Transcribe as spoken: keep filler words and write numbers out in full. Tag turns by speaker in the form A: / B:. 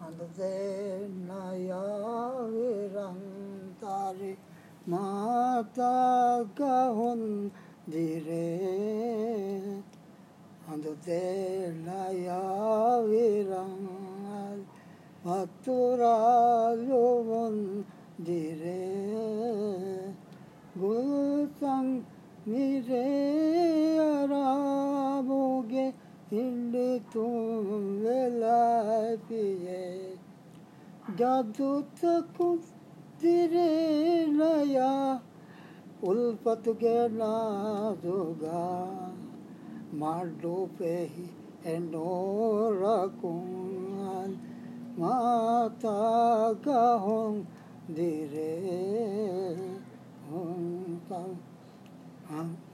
A: Ande naya virantari mata kahun dire. Ande naya virantari matura yovun dire. Gulsang mire araboge illi tum velai piye. Jadu takut dire naya ulpat ke naduga mardo pehi enorakungan mata kahong dire hong